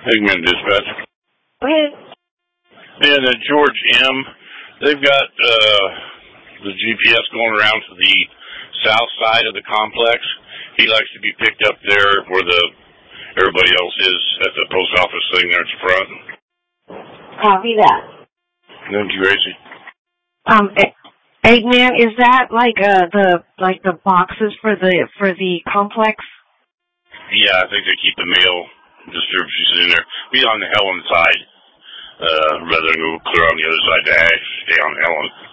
Higman Dispatch. Go ahead. And George M., they've got the GPS going around to the south side of the complex. He likes to be picked up there where everybody else is at the post office thing there at the front. Copy that. Thank you, Gracie. Eggman, is that like the boxes for the complex? Yeah, I think they keep the mail distributions in there. Be on the Helen side, rather than go clear on the other side to Ash. Stay on Helen.